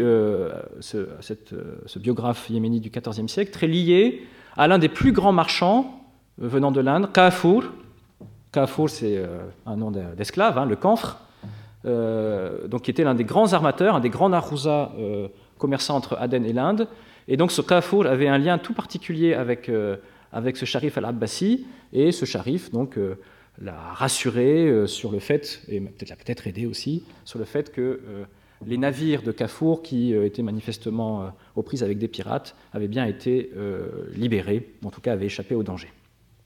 B: ce biographe yéménite du XIVe siècle, très lié à l'un des plus grands marchands venant de l'Inde, Kafur. Kafur, c'est un nom d'esclave, le camphre, donc qui était l'un des grands armateurs, un des grands narouza commerçants entre Aden et l'Inde. Et donc ce Kafur avait un lien tout particulier avec ce Sharif al-Abbasi, et ce Sharif donc, l'a rassuré sur le fait, et l'a peut-être aidé aussi, sur le fait que les navires de Kafur, qui étaient manifestement aux prises avec des pirates, avaient bien été libérés, en tout cas avaient échappé au danger.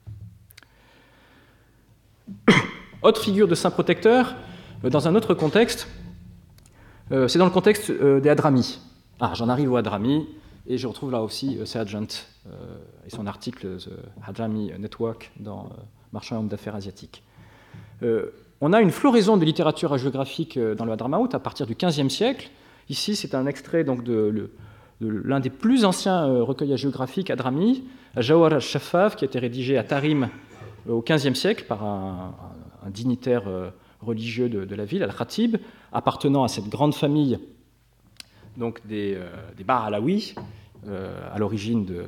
B: Autre figure de saint protecteur, dans un autre contexte, c'est dans le contexte des Hadramis. J'en arrive aux Hadramis, et je retrouve là aussi Sergeant et son article The Hadrami Network dans Marchand et homme d'affaires asiatique. On a une floraison de littérature géographique dans le Hadramaout à partir du XVe siècle. Ici, c'est un extrait donc, de l'un des plus anciens recueils géographiques Hadrami, Jawhar al-Shaffaf, qui a été rédigé à Tarim au XVe siècle par un dignitaire religieux de la ville, Al-Khatib, appartenant à cette grande famille donc des Bar Alawi, à l'origine de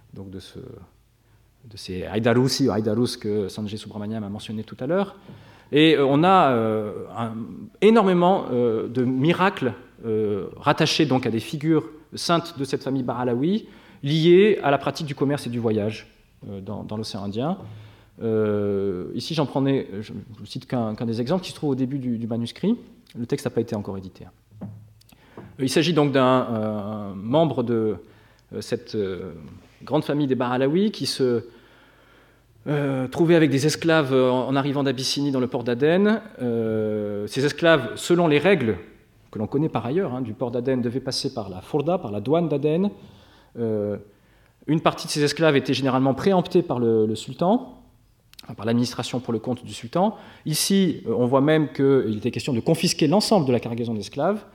B: ces Haïdarousi ou Haïdarous que Sanjay Subramaniam a mentionné tout à l'heure. Et on a énormément de miracles rattachés donc à des figures saintes de cette famille Bar Alawi, liées à la pratique du commerce et du voyage dans l'océan Indien. Ici, je ne cite qu'un des exemples qui se trouve au début du manuscrit. Le texte n'a pas été encore édité. Il s'agit donc d'un membre de cette grande famille des Bar Alawi qui se trouvait avec des esclaves en arrivant d'Abyssinie dans le port d'Aden. Ces esclaves, selon les règles que l'on connaît par ailleurs du port d'Aden, devaient passer par la Fourda, par la douane d'Aden. Une partie de ces esclaves était généralement préemptée par le sultan, par l'administration pour le compte du sultan. Ici, on voit même qu'il était question de confisquer l'ensemble de la cargaison d'esclaves.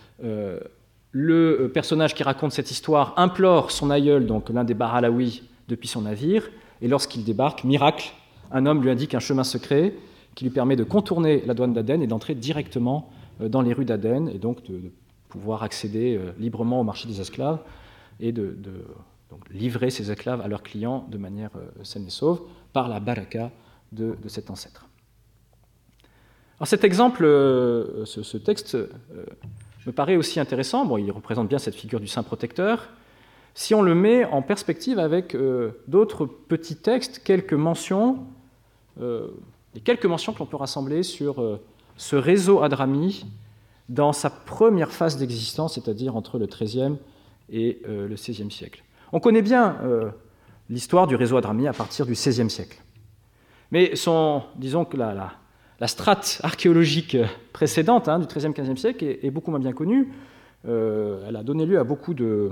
B: Le personnage qui raconte cette histoire implore son aïeul, donc l'un des Bar Alawi, depuis son navire, et lorsqu'il débarque, miracle, un homme lui indique un chemin secret qui lui permet de contourner la douane d'Aden et d'entrer directement dans les rues d'Aden, et donc de pouvoir accéder librement au marché des esclaves et donc livrer ces esclaves à leurs clients de manière saine et sauve, par la baraka de cet ancêtre. Alors cet exemple, ce texte me paraît aussi intéressant. Bon, il représente bien cette figure du saint protecteur. Si on le met en perspective avec d'autres petits textes, quelques mentions que l'on peut rassembler sur ce réseau Hadrami dans sa première phase d'existence, c'est-à-dire entre le XIIIe et le XVIe siècle. On connaît bien l'histoire du réseau Hadrami à partir du XVIe siècle. Mais disons que la strate archéologique précédente du XIIIe, XVe siècle est beaucoup moins bien connue. Elle a donné lieu à beaucoup de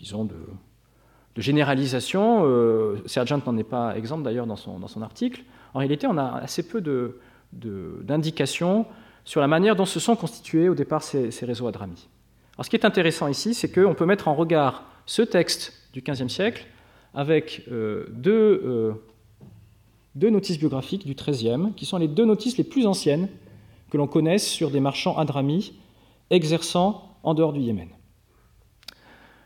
B: généralisations. Sergeant n'en est pas exemple d'ailleurs dans son article. En réalité, on a assez peu d'indications sur la manière dont se sont constitués au départ ces réseaux Hadrami. Alors, ce qui est intéressant ici, c'est qu'on peut mettre en regard ce texte du XVe siècle avec deux notices biographiques du XIIIe, qui sont les deux notices les plus anciennes que l'on connaisse sur des marchands Hadrami exerçant en dehors du Yémen.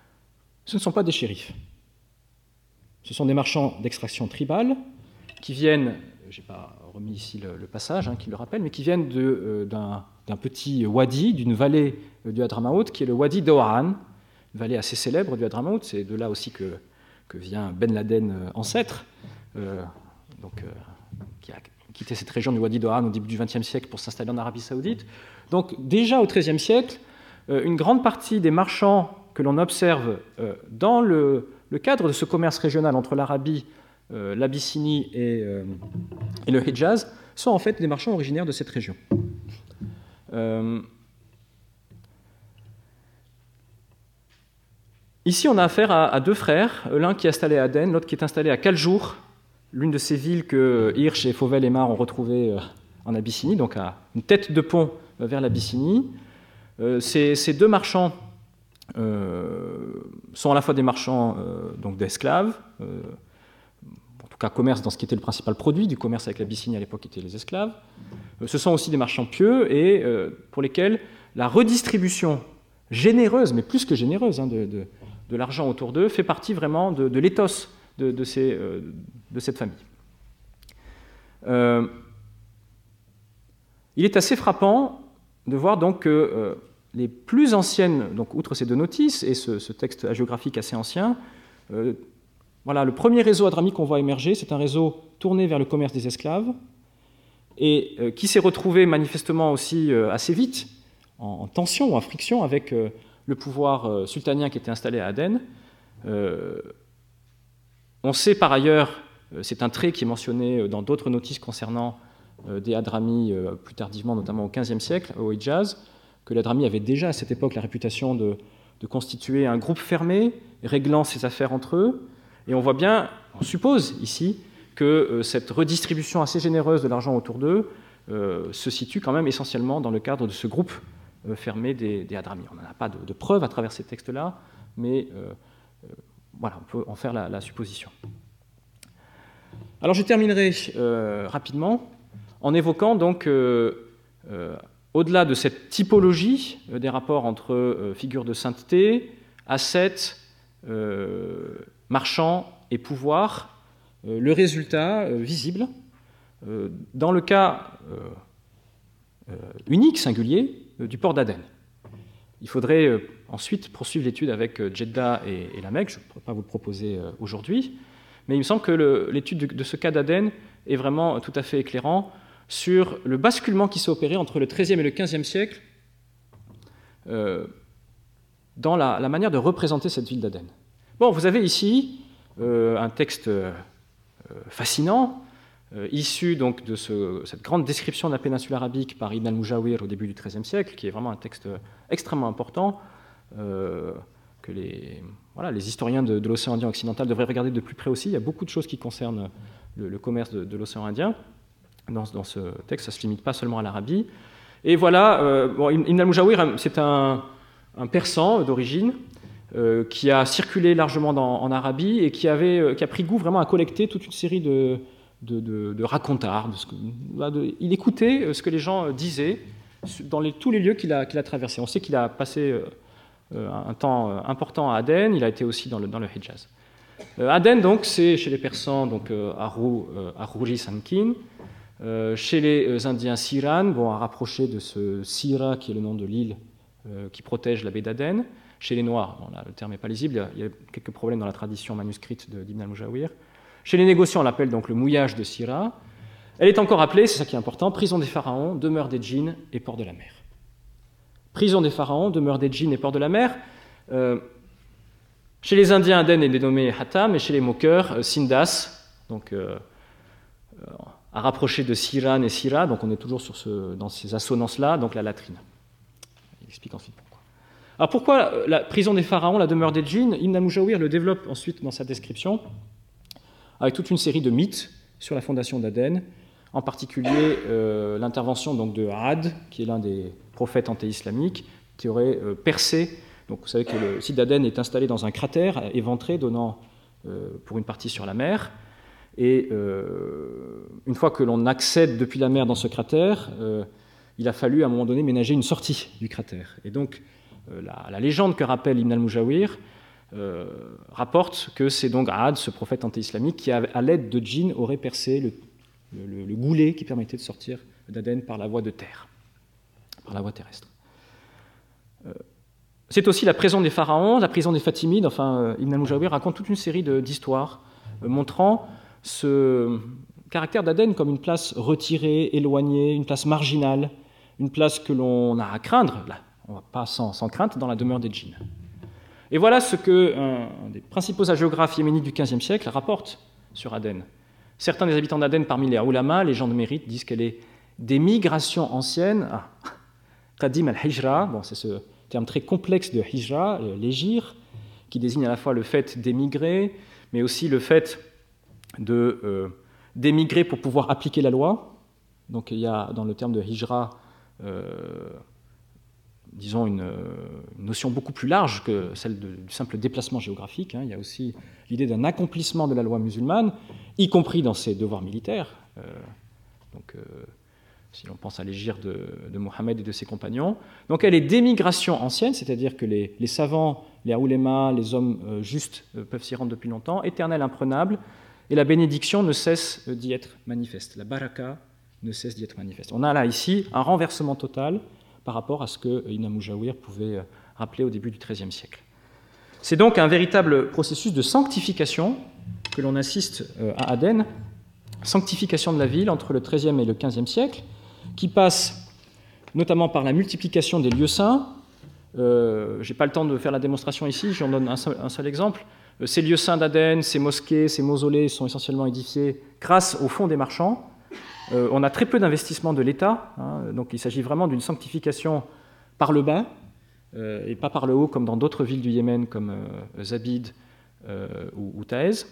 B: ce ne sont pas des shérifs. Ce sont des marchands d'extraction tribale qui viennent, je n'ai pas remis ici le passage qui le rappelle, mais qui viennent d'un petit wadi, d'une vallée du Hadramaout, qui est le wadi d'Oran, une vallée assez célèbre du Hadramaout. C'est de là aussi que vient Ben Laden, ancêtre, qui a quitté cette région du wadi d'Oran au début du XXe siècle pour s'installer en Arabie Saoudite. Donc déjà au XIIIe siècle, une grande partie des marchands que l'on observe dans le cadre de ce commerce régional entre l'Arabie, l'Abyssinie et le Hijaz sont en fait des marchands originaires de cette région. Ici, on a affaire à deux frères, l'un qui est installé à Aden, l'autre qui est installé à Kaljour, l'une de ces villes que Hirsch et Fauvel et Mar ont retrouvées en Abyssinie, donc à une tête de pont vers l'Abyssinie. Ces deux marchands sont à la fois des marchands donc d'esclaves, en tout cas commerce dans ce qui était le principal produit du commerce avec l'Abyssinie à l'époque étaient les esclaves. Ce sont aussi des marchands pieux et pour lesquels la redistribution généreuse, mais plus que généreuse, de l'argent autour d'eux fait partie vraiment de l'éthos de cette famille. Il est assez frappant de voir donc que les plus anciennes, donc outre ces deux notices et ce texte hagiographique assez ancien, voilà, le premier réseau hadramique qu'on voit émerger, c'est un réseau tourné vers le commerce des esclaves et qui s'est retrouvé manifestement aussi assez vite en tension ou en friction avec le pouvoir sultanien qui était installé à Aden. On sait par ailleurs, c'est un trait qui est mentionné dans d'autres notices concernant des hadramis plus tardivement, notamment au XVe siècle, au Hijaz, que l'hadrami avait déjà à cette époque la réputation de constituer un groupe fermé, réglant ses affaires entre eux. Et on voit bien, on suppose ici, que cette redistribution assez généreuse de l'argent autour d'eux se situe quand même essentiellement dans le cadre de ce groupe fermé des hadramis. On n'en a pas de preuves à travers ces textes-là, mais voilà, on peut en faire la supposition. Alors je terminerai rapidement en évoquant donc, au-delà de cette typologie des rapports entre figures de sainteté, ascètes, marchands et pouvoir, le résultat visible, dans le cas unique, singulier, du port d'Aden. Il faudrait ensuite poursuivre l'étude avec Jeddah et la Mecque, je ne pourrais pas vous le proposer aujourd'hui, mais il me semble que l'étude de ce cas d'Aden est vraiment tout à fait éclairant sur le basculement qui s'est opéré entre le XIIIe et le XVe siècle dans la manière de représenter cette ville d'Aden. Bon, vous avez ici un texte fascinant, issu donc de cette grande description de la péninsule arabique par Ibn al-Mujawir au début du XIIIe siècle, qui est vraiment un texte extrêmement important, que les historiens de l'océan Indien occidental devraient regarder de plus près aussi. Il y a beaucoup de choses qui concernent le commerce de l'océan Indien. Dans ce texte, ça ne se limite pas seulement à l'Arabie. Et voilà, Ibn al-Mujawir, c'est un persan d'origine, qui a circulé largement en Arabie et qui a pris goût vraiment à collecter toute une série de racontards. Il écoutait ce que les gens disaient dans tous les lieux qu'il a traversés. On sait qu'il a passé un temps important à Aden, il a été aussi dans le Hijaz. Aden, donc, c'est chez les Persans Aruri Sankin, chez les Indiens Siran, à rapprocher de ce Sira qui est le nom de l'île qui protège la baie d'Aden. Chez les Noirs, là, le terme n'est pas lisible, il y a quelques problèmes dans la tradition manuscrite d'Ibn al-Mujawir. Chez les négociants, on l'appelle donc le mouillage de Sira. Elle est encore appelée, c'est ça qui est important, prison des pharaons, demeure des djinns et port de la mer. Prison des pharaons, demeure des djinns et port de la mer. Chez les Indiens, Aden est dénommé Hatam, et chez les moqueurs, Sindas, donc à rapprocher de Siran et Sira, donc on est toujours dans ces assonances-là, donc la latrine. Il explique ensuite pourquoi. Alors pourquoi la prison des pharaons, la demeure des djinns? Ibn al-Mujawir le développe ensuite dans sa description, avec toute une série de mythes sur la fondation d'Aden, en particulier l'intervention donc, de Ad, qui est l'un des prophètes anté-islamiques, qui aurait percé. Donc vous savez que le site d'Aden est installé dans un cratère éventré, donnant pour une partie sur la mer. Et une fois que l'on accède depuis la mer dans ce cratère, il a fallu à un moment donné ménager une sortie du cratère. Et donc la légende que rappelle Ibn al-Mujawir rapporte que c'est donc Aad, ce prophète anti-islamique, qui, à l'aide de djinns, aurait percé le goulet qui permettait de sortir d'Aden par la voie de terre, par la voie terrestre. C'est aussi la prison des pharaons, la prison des Fatimides. Enfin, Ibn al-Mujawir raconte toute une série d'histoires montrant ce caractère d'Aden comme une place retirée, éloignée, une place marginale, une place que l'on a à craindre, là, on ne va pas sans crainte, dans la demeure des djinns. Et voilà ce qu'un des principaux hagiographes yéménites du XVe siècle rapporte sur Aden. Certains des habitants d'Aden, parmi les ulama, les gens de mérite, disent qu'elle est des migrations anciennes. Qadim al-Hijra, bon, c'est ce terme très complexe de Hijra, l'égir, qui désigne à la fois le fait d'émigrer, mais aussi le fait d'émigrer pour pouvoir appliquer la loi. Donc il y a dans le terme de Hijra, disons, une notion beaucoup plus large que celle du simple déplacement géographique. Il y a aussi l'idée d'un accomplissement de la loi musulmane, y compris dans ses devoirs militaires. Si l'on pense à l'égir de Mohammed et de ses compagnons. Donc elle est d'émigration ancienne, c'est-à-dire que les savants, les oulémas, les hommes justes peuvent s'y rendre depuis longtemps, éternelle, imprenable, et la bénédiction ne cesse d'y être manifeste. La baraka ne cesse d'y être manifeste. On a là, ici, un renversement total par rapport à ce que Ibn al-Mujawir pouvait rappeler au début du XIIIe siècle. C'est donc un véritable processus de sanctification que l'on assiste à Aden, sanctification de la ville entre le XIIIe et le XVe siècle, qui passe notamment par la multiplication des lieux saints. Je n'ai pas le temps de faire la démonstration ici, j'en donne un seul exemple. Ces lieux saints d'Aden, ces mosquées, ces mausolées sont essentiellement édifiés grâce aux fonds des marchands. On a très peu d'investissement de l'État, donc il s'agit vraiment d'une sanctification par le bas et pas par le haut comme dans d'autres villes du Yémen comme Zabid ou Taez.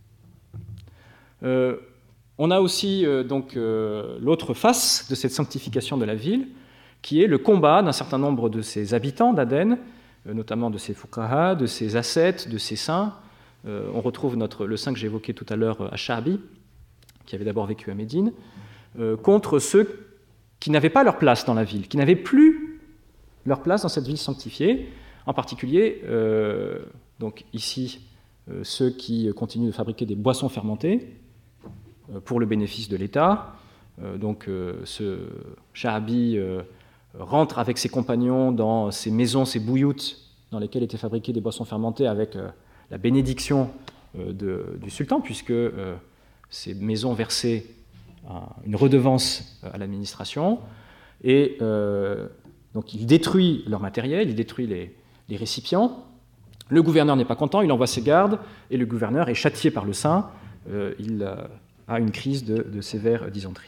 B: On a aussi l'autre face de cette sanctification de la ville, qui est le combat d'un certain nombre de ses habitants d'Aden, notamment de ses fuqaha, de ses ascètes, de ses saints. On retrouve le saint que j'ai évoqué tout à l'heure, Ash-Sha'bi, qui avait d'abord vécu à Médine, contre ceux qui n'avaient pas leur place dans la ville, qui n'avaient plus leur place dans cette ville sanctifiée, en particulier, donc ici, ceux qui continuent de fabriquer des boissons fermentées pour le bénéfice de l'État. Ce Sha'bi rentre avec ses compagnons dans ces maisons, ces bouilloutes, dans lesquelles étaient fabriquées des boissons fermentées avec la bénédiction du sultan, puisque ces maisons versaient une redevance à l'administration, et donc il détruit leur matériel, il détruit les récipients. Le gouverneur n'est pas content, il envoie ses gardes, et le gouverneur est châtié par le saint, il a une crise de sévère dysenterie.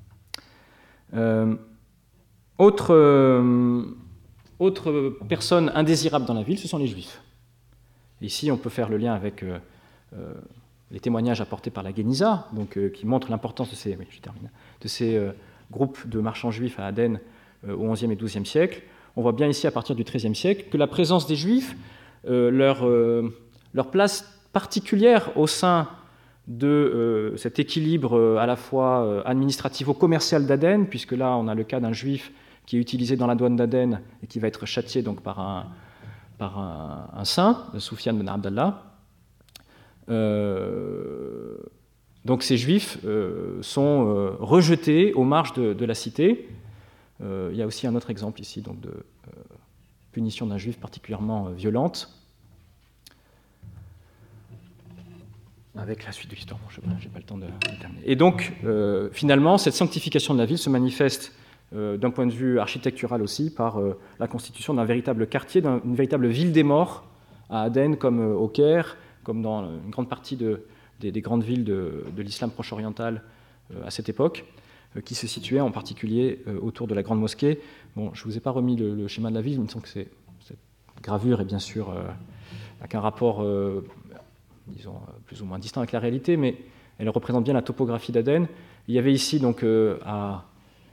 B: Autre personne indésirable dans la ville, ce sont les Juifs. Ici, on peut faire le lien avec les témoignages apportés par la Guéniza, qui montrent l'importance de ces groupes de marchands juifs à Aden au XIe et XIIe siècle. On voit bien ici, à partir du XIIIe siècle, que la présence des Juifs, leur place particulière au sein de cet équilibre à la fois administrativo-commercial d'Aden, puisque là, on a le cas d'un Juif qui est utilisé dans la douane d'Aden et qui va être châtié donc, par un saint, Soufiane ben Abdallah. Donc ces Juifs sont rejetés aux marges de la cité. Il y a aussi un autre exemple ici donc, de punition d'un Juif particulièrement violente. Avec la suite de l'histoire, je n'ai pas le temps de terminer. Et donc, finalement, cette sanctification de la ville se manifeste d'un point de vue architectural aussi par la constitution d'un véritable quartier, d'une véritable ville des morts à Aden, comme au Caire, comme dans une grande partie des grandes villes de l'islam proche-oriental à cette époque, qui se situaient en particulier autour de la grande mosquée. Bon, je ne vous ai pas remis le schéma de la ville, il me semble que cette gravure est bien sûr avec un rapport disons, plus ou moins distinct avec la réalité, mais elle représente bien la topographie d'Aden. Il y avait ici, donc, à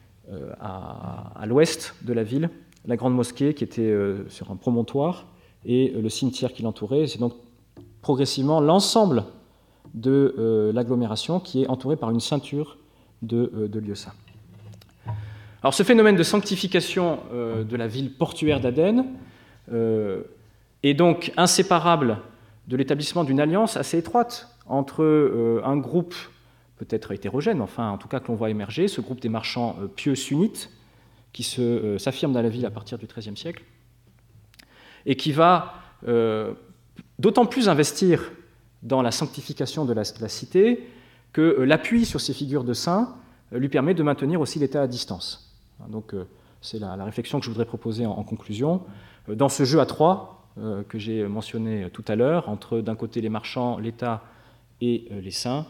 B: l'ouest de la ville, la grande mosquée qui était sur un promontoire et le cimetière qui l'entourait. C'est donc progressivement l'ensemble de l'agglomération qui est entourée par une ceinture de lieux saints. Alors, ce phénomène de sanctification de la ville portuaire d'Aden est donc inséparable de l'établissement d'une alliance assez étroite entre un groupe peut-être hétérogène, enfin en tout cas que l'on voit émerger, ce groupe des marchands pieux sunnites, qui s'affirme dans la ville à partir du XIIIe siècle, et qui va d'autant plus investir dans la sanctification de la cité que l'appui sur ces figures de saints lui permet de maintenir aussi l'État à distance. Donc c'est la réflexion que je voudrais proposer en conclusion. Dans ce jeu à trois que j'ai mentionné tout à l'heure, entre d'un côté les marchands, l'État et les saints,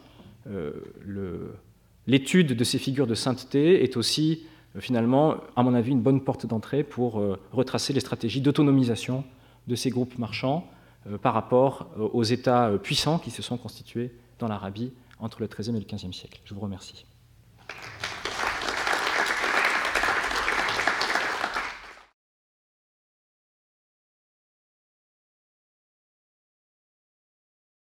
B: l'étude de ces figures de sainteté est aussi finalement, à mon avis, une bonne porte d'entrée pour retracer les stratégies d'autonomisation de ces groupes marchands par rapport aux États puissants qui se sont constitués dans l'Arabie entre le XIIIe et le XVe siècle. Je vous remercie.